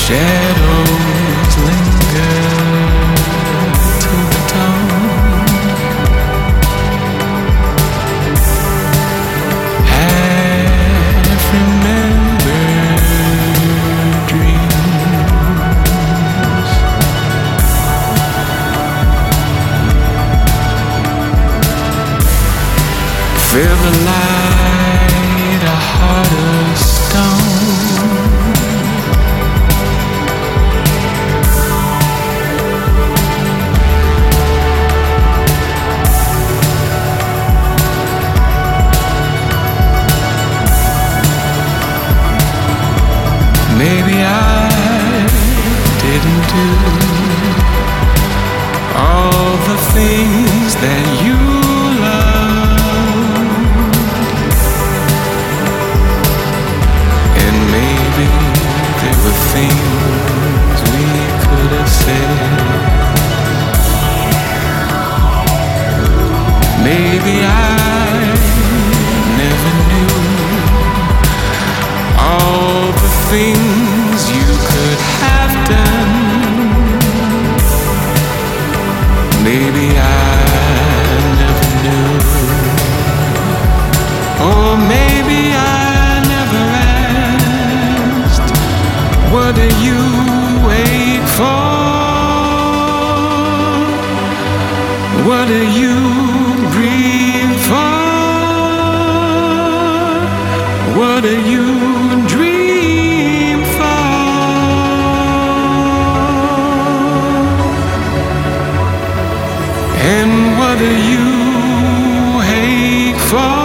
Shadows linger to the dawn. Half remembered dreams. Feel the light, a heart of stone. Maybe I didn't do all the things that you love, and maybe there were things we could have said. Maybe I never knew all the things you could have done. Maybe I never knew. Or maybe I never asked. What do you wait for? What do you breathe for? What do you dream for? And what do you hate for?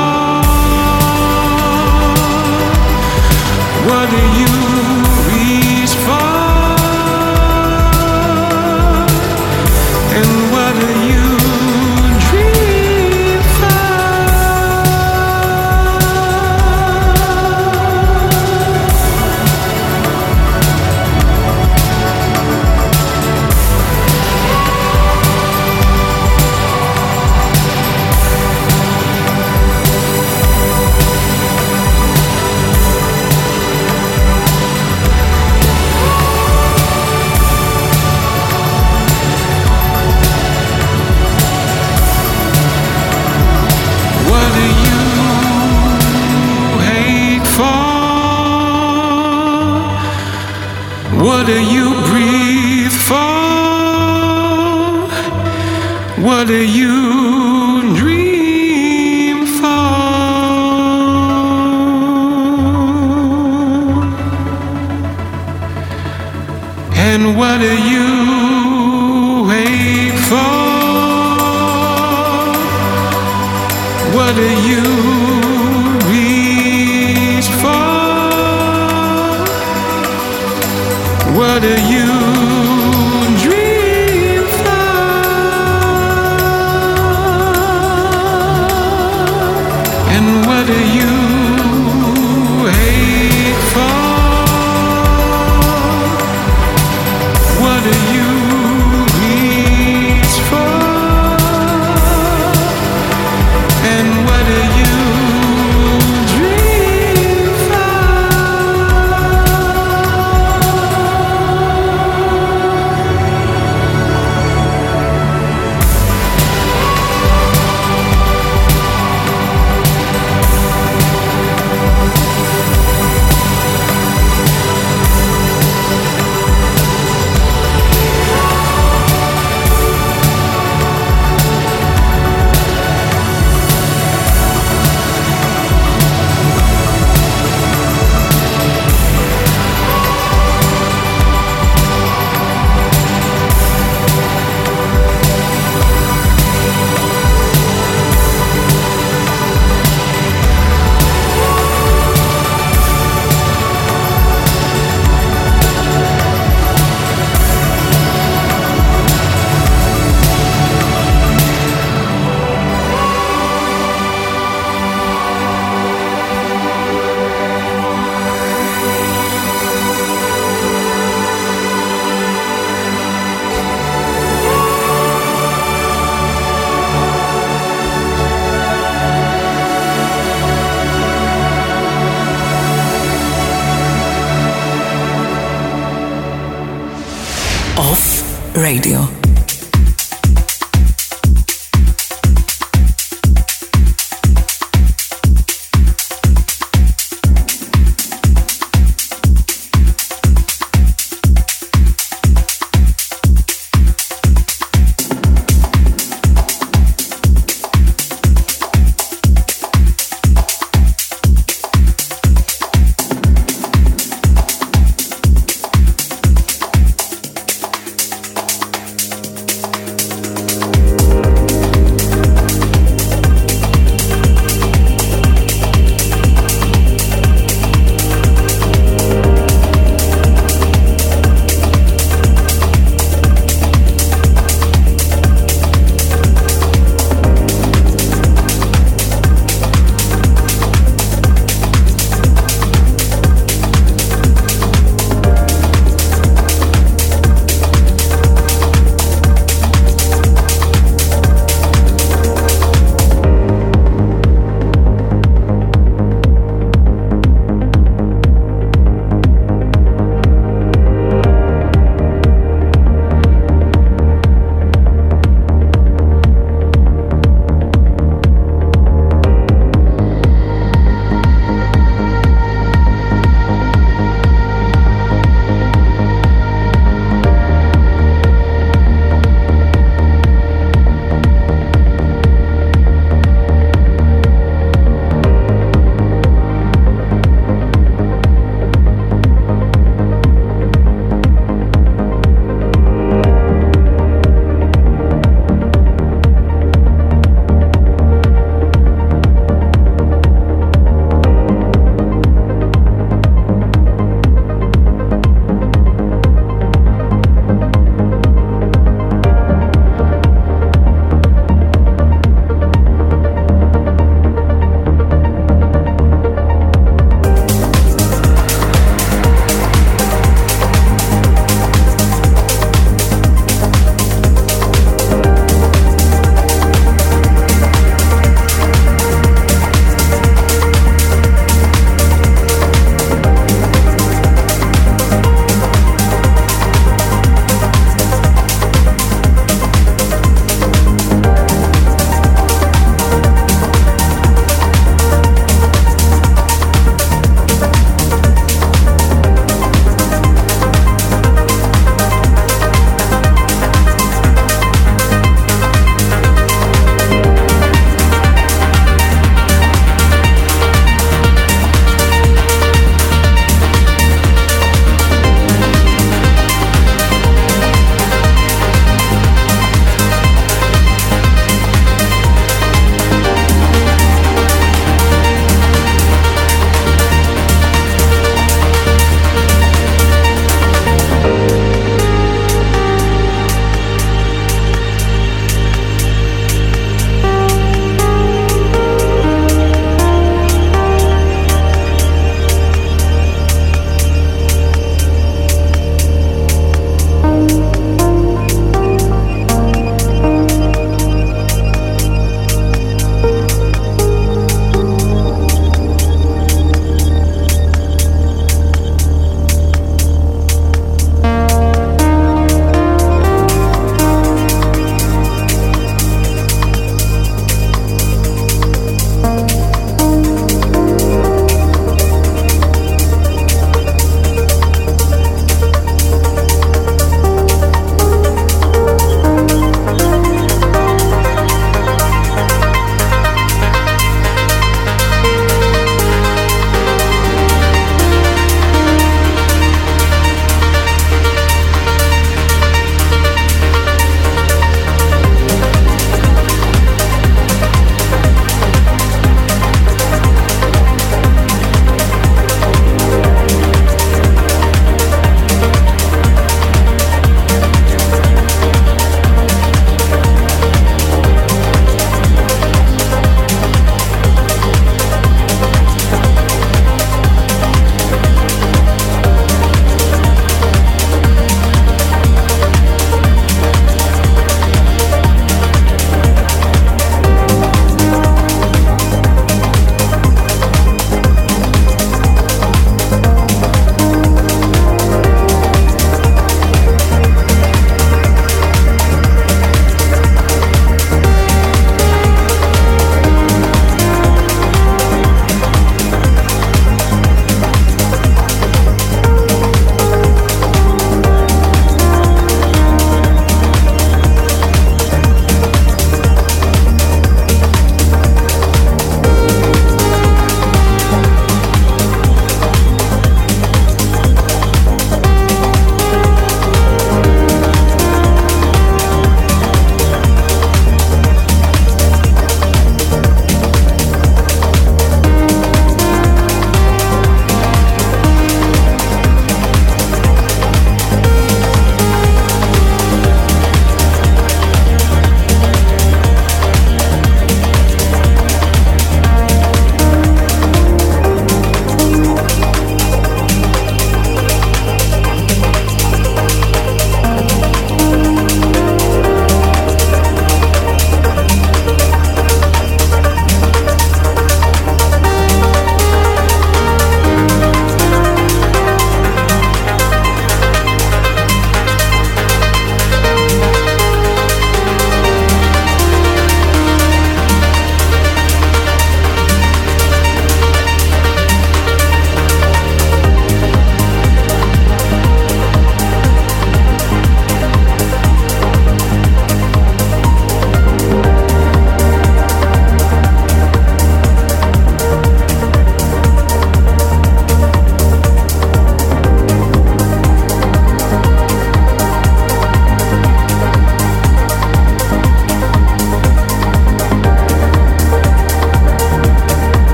What do you reach for? And what do you dream for? What do you hate for? What do you breathe for? What do you dream for? And what do you hate for? What do you reach for? What do you dream for? And what do you hate for? What do you reach for? And what do you dream for? Off Radio.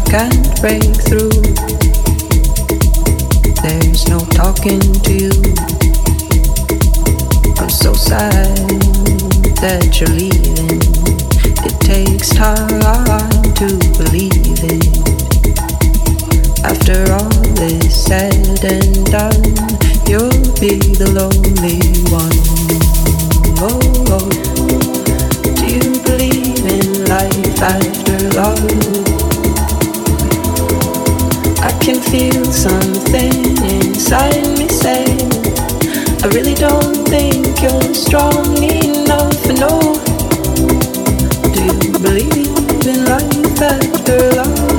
can't break through. There's no talking to you. I'm so sad that you're leaving. It takes time to believe it. After all is said and done, you'll be the lonely one. Oh, oh. Do you believe in life after love? I can feel something inside me say, I really don't think you're strong enough. No. Do you believe in life after love?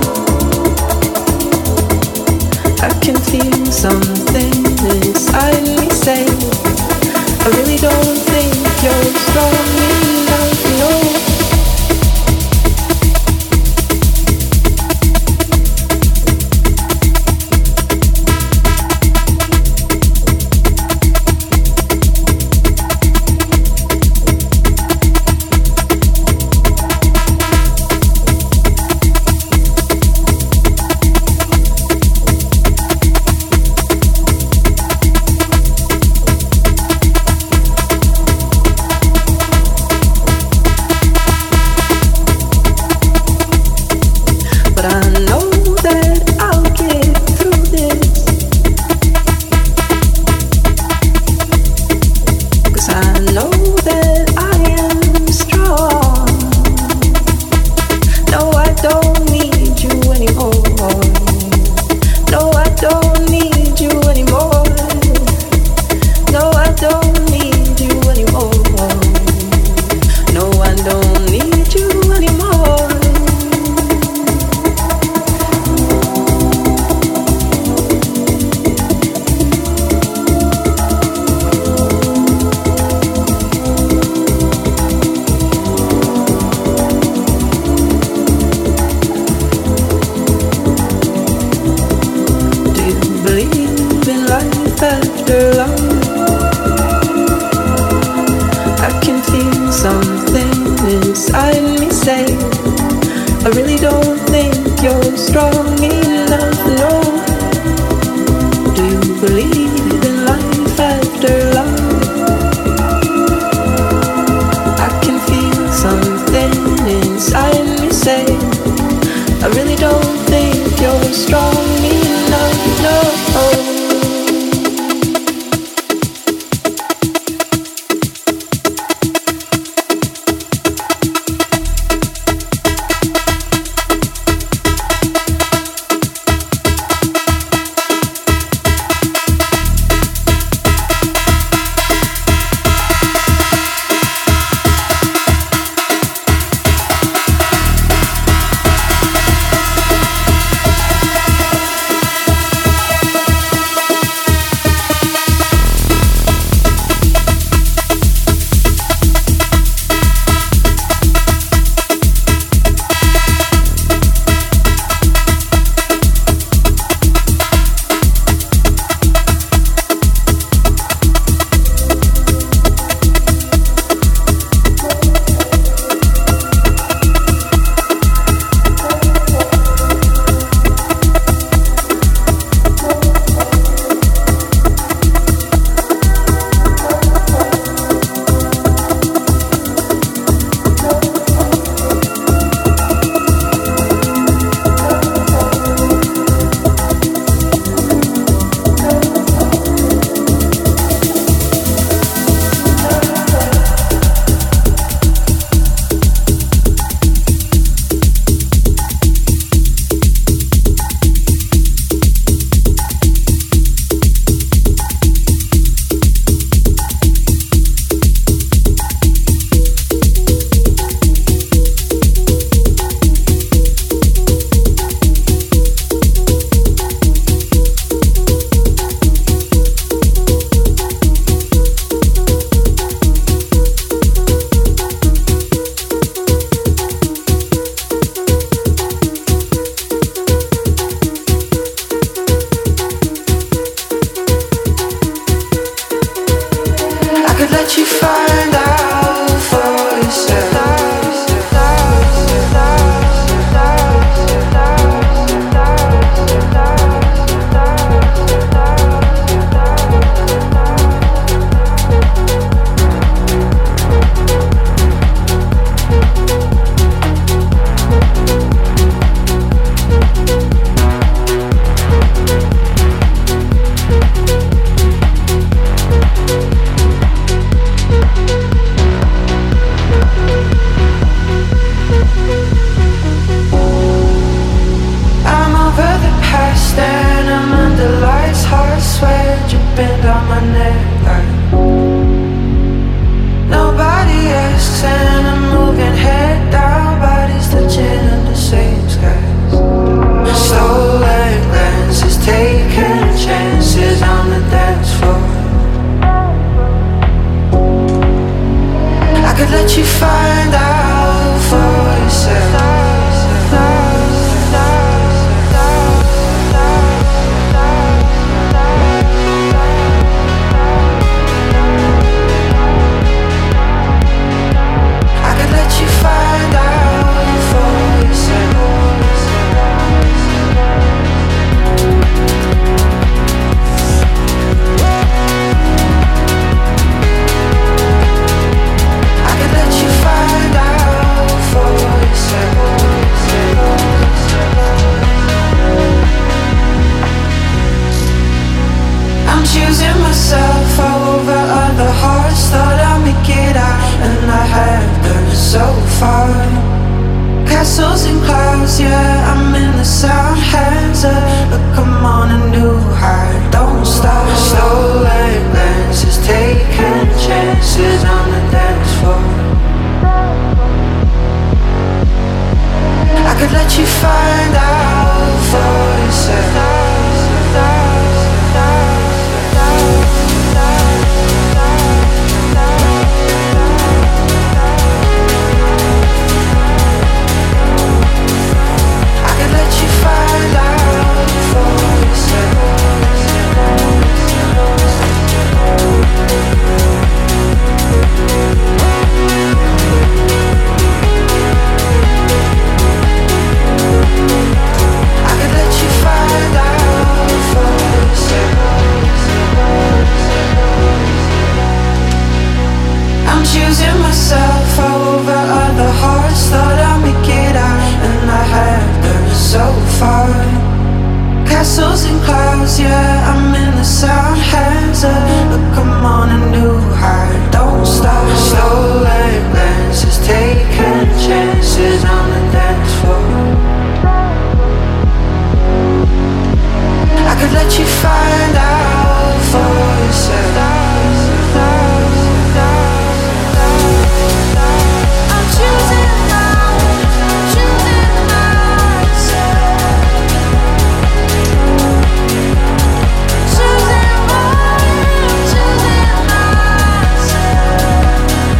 I can feel something inside me say, I really don't think you're strong enough. No. Castles and clouds, yeah, I'm in the sound hands up. Look, I'm on a new high, don't stop. Stolen glances, taking chances on the dance floor. I could let you find out for yourself. Find out for I could let you find out for I'm choosing myself over other hearts. Thought I'd make it out, and I have done so far. Castles and clouds, yeah, I'm in the sound hands up. Look, I'm on a new high, don't stop. Stolen glances, taking chances on the dance floor. I could let you find out for yourself. I'm choosing now, choosing myself. Choosing myself.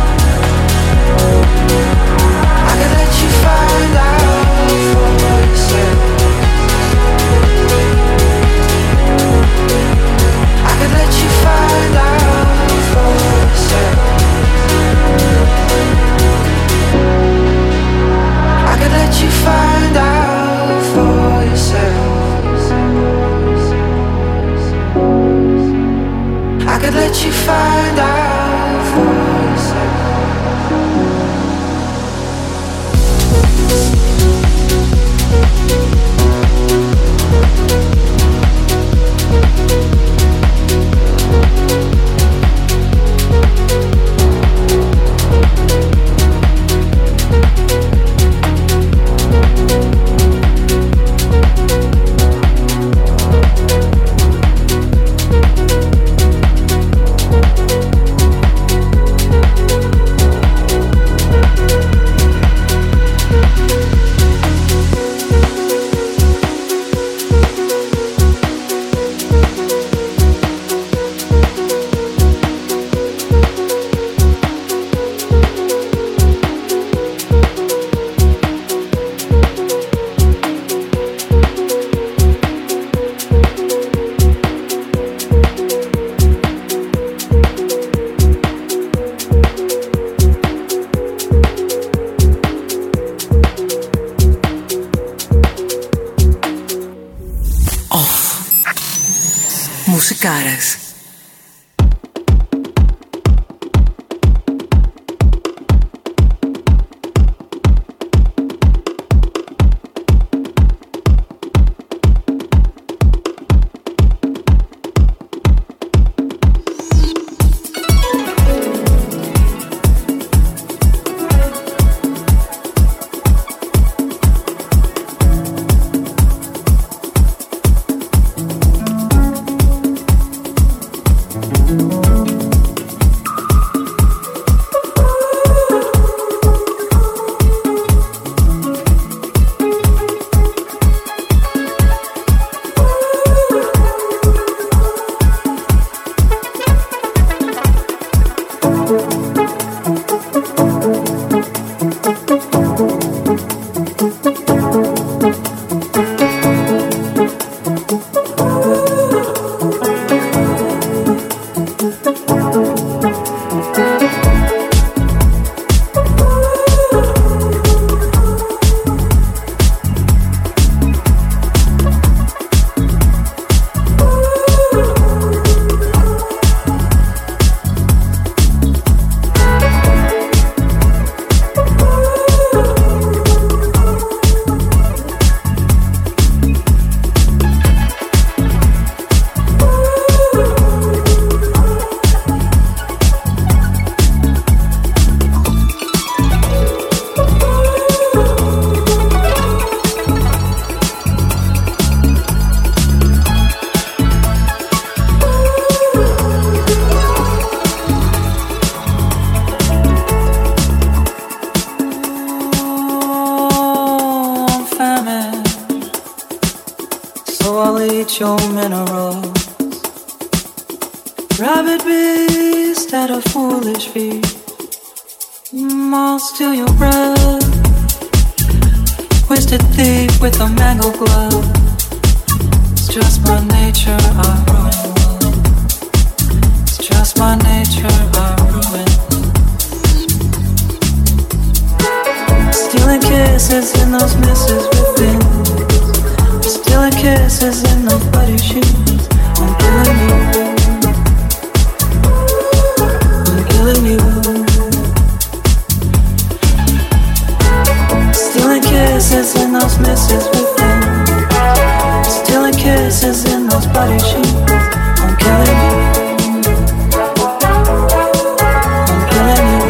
I could let you find out for yourself. I could let you find out for yourself. I could let you find out for yourself. I could let you find out for yourself. Μουσικάρες. eat your minerals. Rabbit beast at a foolish feast. I'll steal your breath. Twisted thief with a mango glove. It's just my nature, I ruin love. It's just my nature, I ruin. Stealing kisses in those misses within. Stealing kisses in those bloody sheets. I'm killing you. I'm killing you. Stealing kisses in those misses within. Stealing kisses in those bloody sheets. I'm killing you. I'm killing you.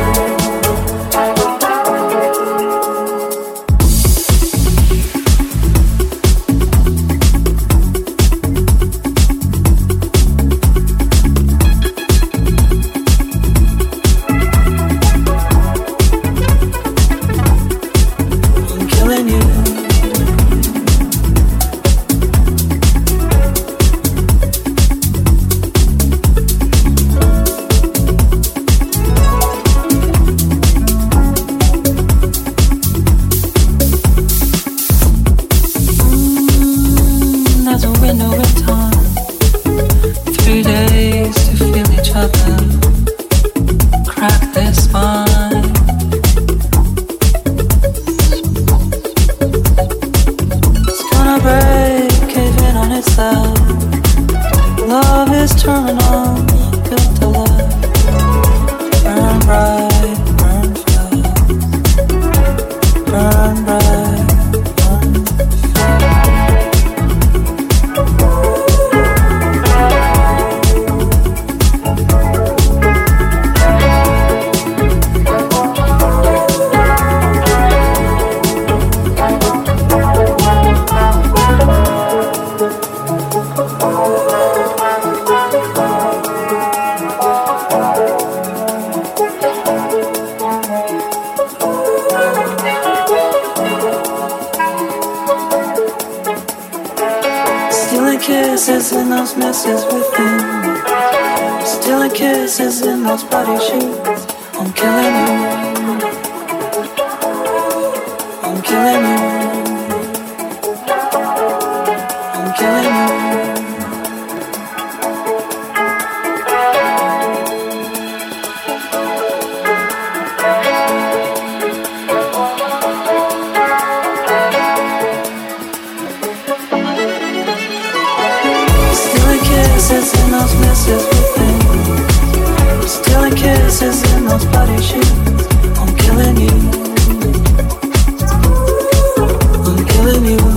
Kisses in those messes within. Stealing kisses in those body sheets. I'm killing you. I'm killing you. I'm killing you. Kisses in those messes within. Stealing kisses in those body sheets. I'm killing you. I'm killing you.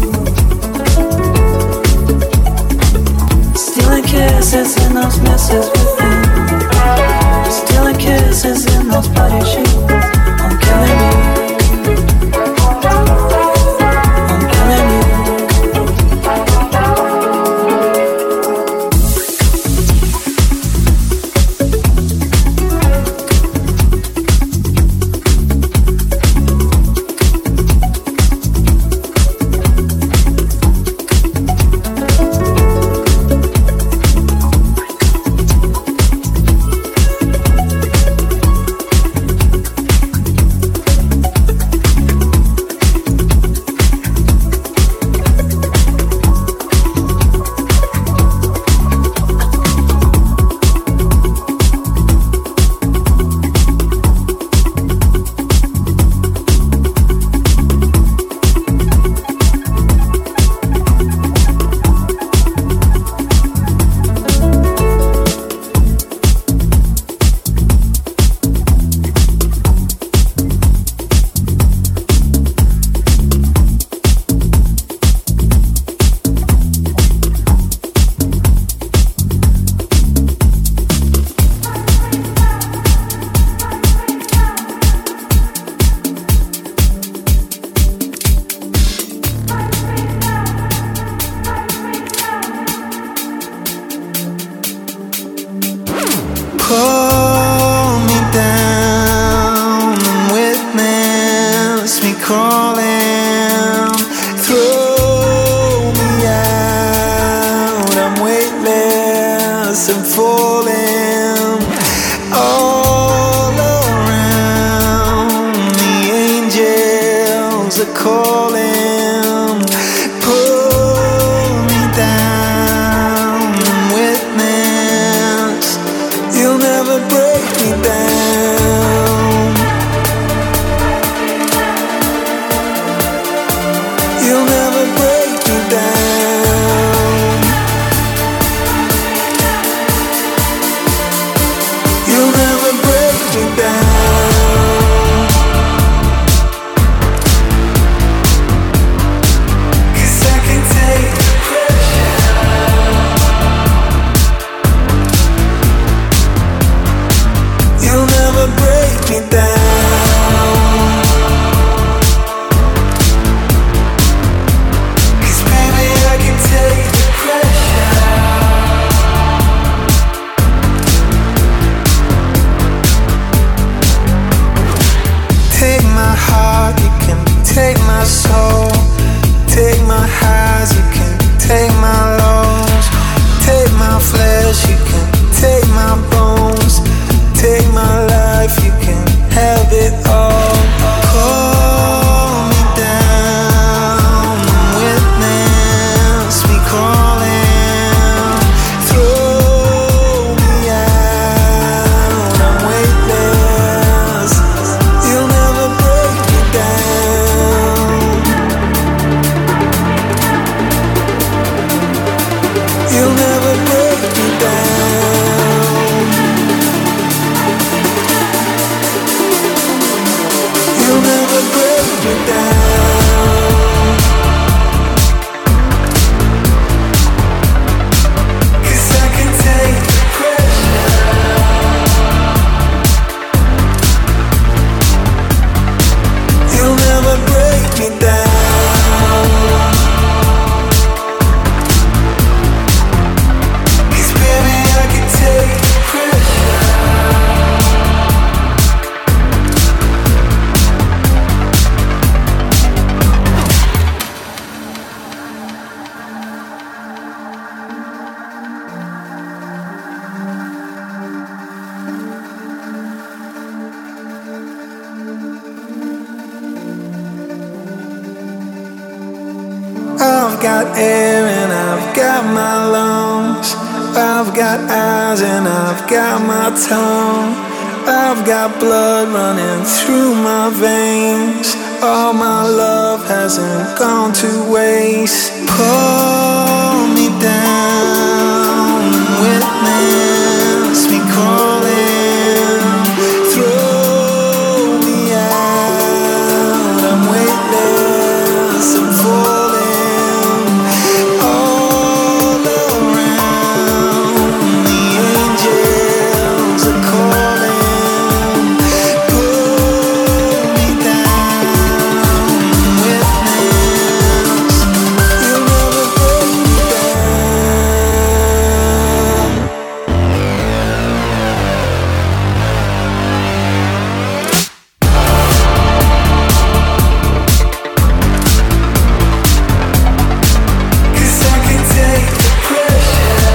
Stealing kisses in those messes within. Stealing kisses in those body sheets. I'm killing you. I'm killing you. Pull me down and witness me crawling. Throw me out. nevertheless I'm falling all around. The angels are calling, pull me down. Witness, you'll never break me down. You'll never break me down. You'll never break me down. 'Cause I can take the pressure. You'll never break me down. 'Cause baby I can take the pressure. Take my heart, you can take my soul. Take my highs, you can take my lows. Take my flesh, you can take my bones. Take my life, you can have it all. Call me down, witness me calling. Throw me out, I'm weightless. You'll never break me down. You'll never break me down. You'll never break me down. 'Cause I can take the pressure. You'll never break me down. 'Cause baby I can take the pressure. I've got air and I've got my lungs. I've got eyes and I've got my tongue. I've got blood running through my veins. All my love hasn't gone to waste. Pull me down, witness me calling. Throw me out, I'm weightless, I'm falling all around. The angels are calling, pull me down. Witness, you'll never break me down. Cause I can take the pressure.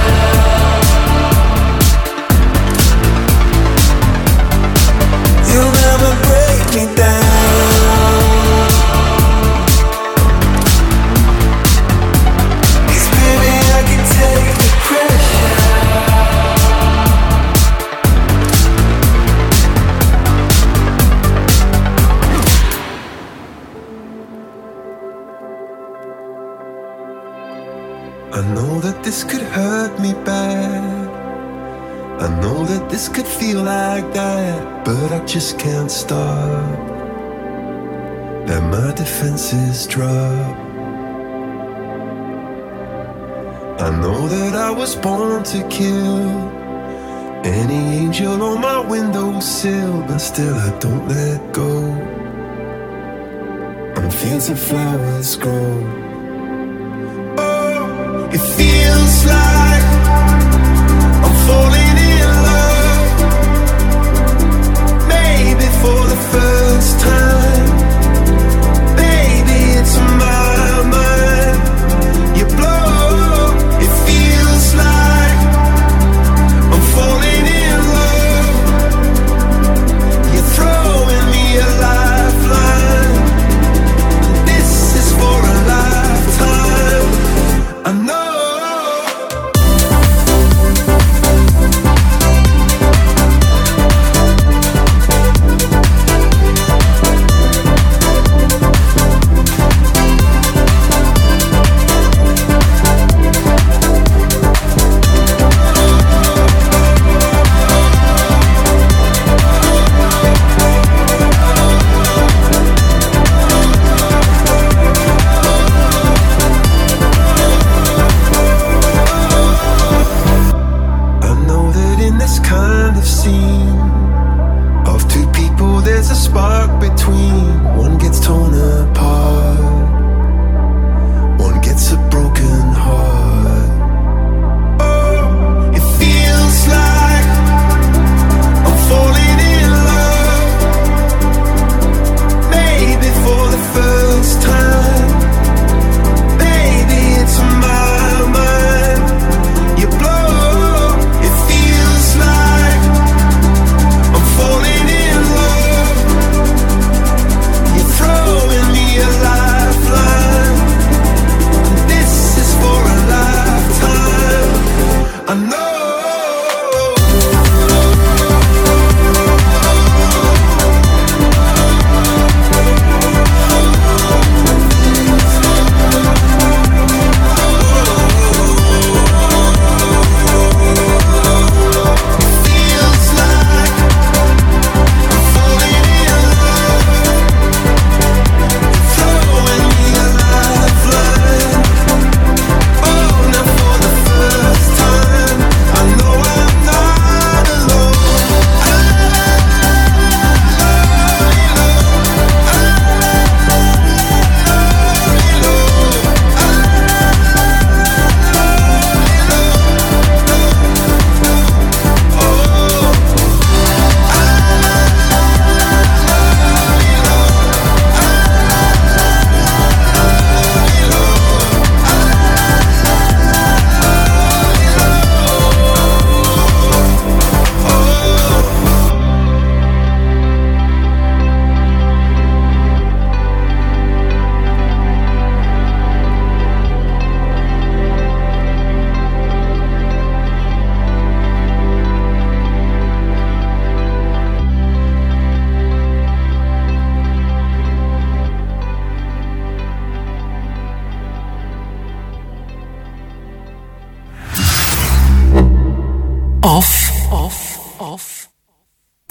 You'll never break me down. 'Cause baby I can take the pressure. I know that this could hurt me bad. I know that this could feel like that, but I just can't stop. Let my defenses drop. I know that I was born to kill any angel on my windowsill, but still I don't let go. On fields of flowers grow. Oh, it feels like I'm falling in love, maybe for the first time. Baby, it's my mind. You blow. It feels like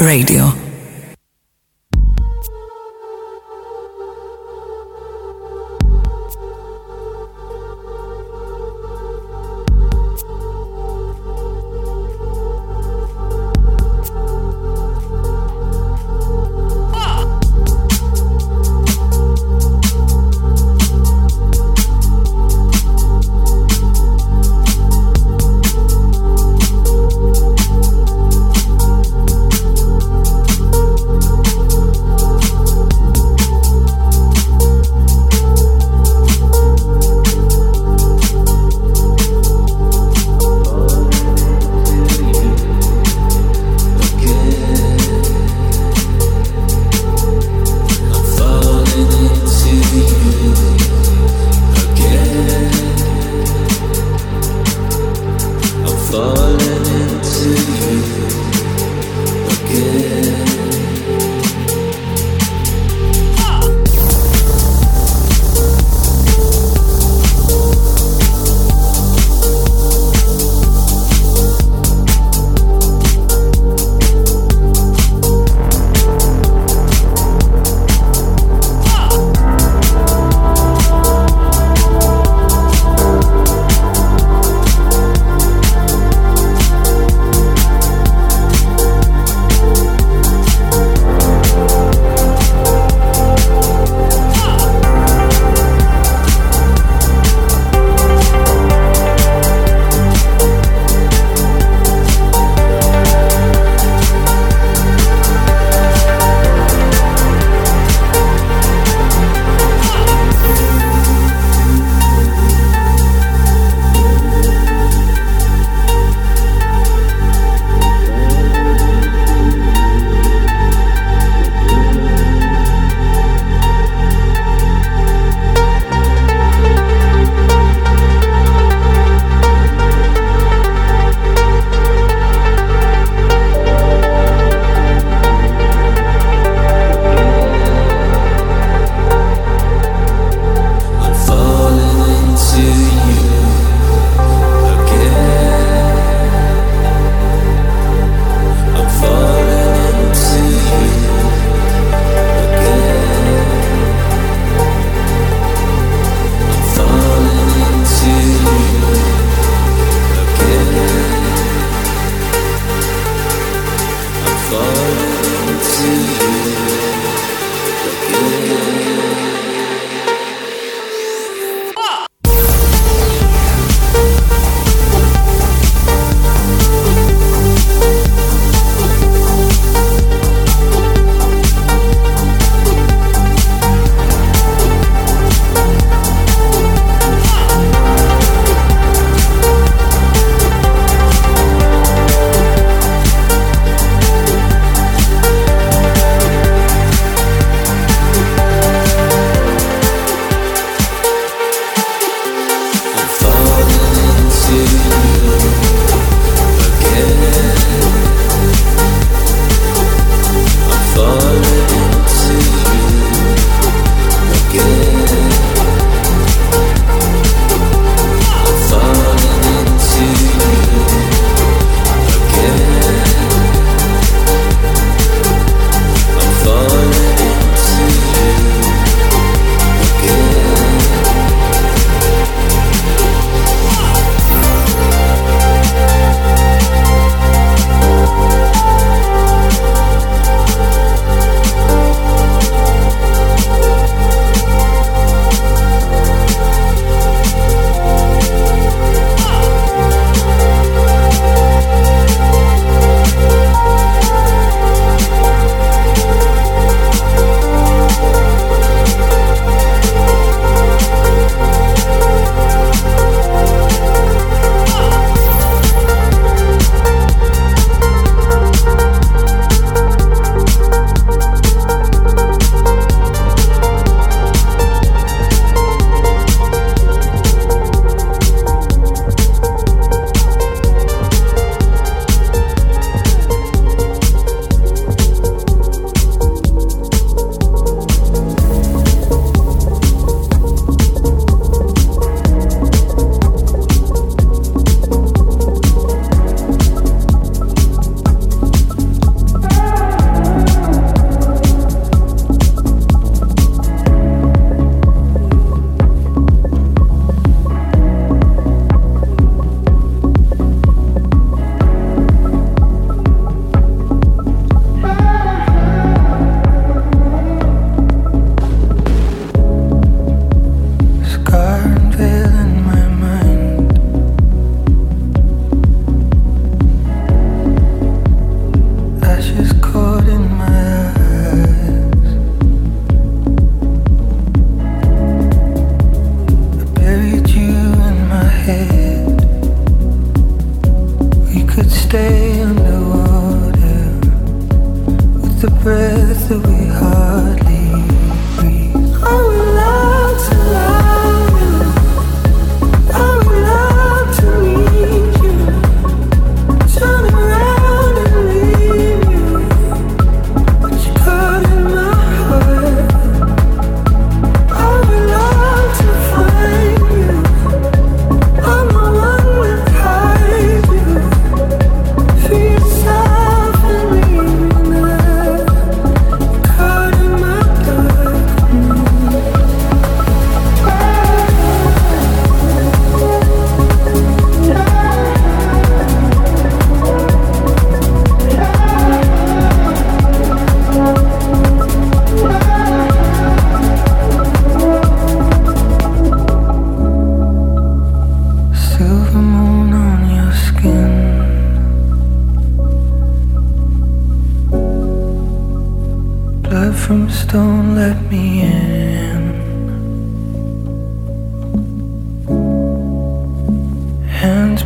Radio.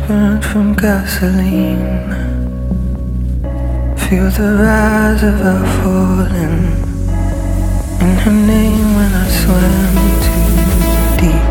burnt from gasoline. Feel the rise of our falling. In her name when I swam too deep.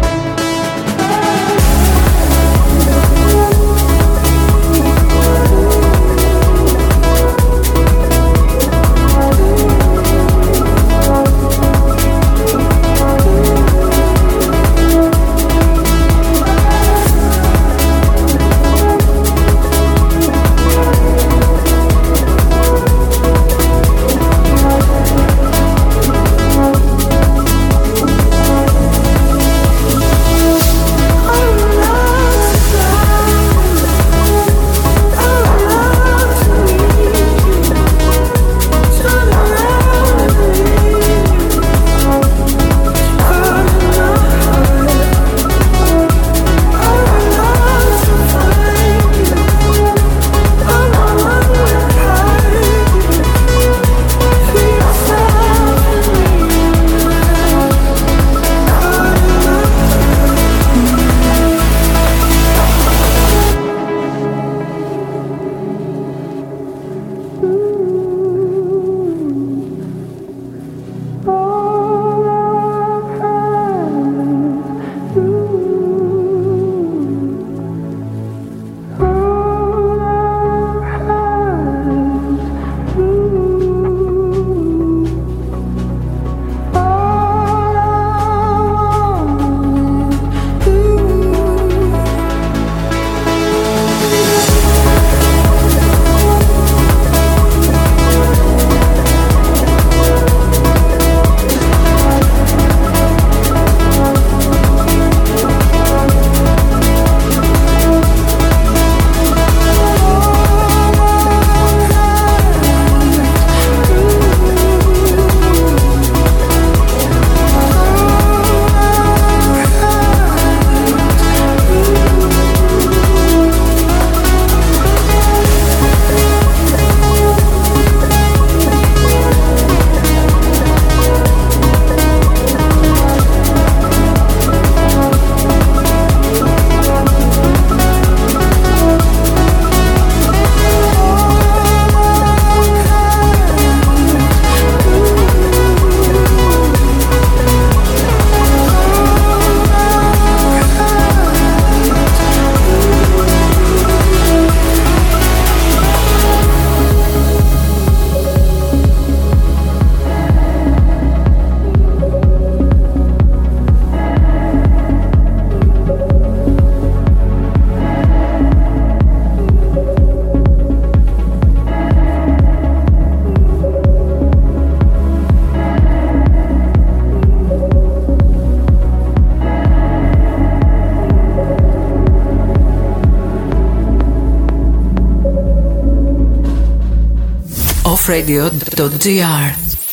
Radio.gr.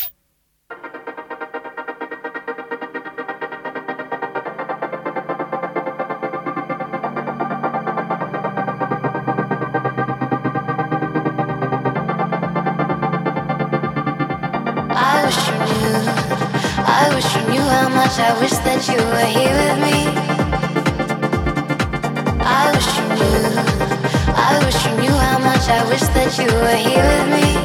I wish that you were here with me. I wish you knew how much I wish that you were here with me.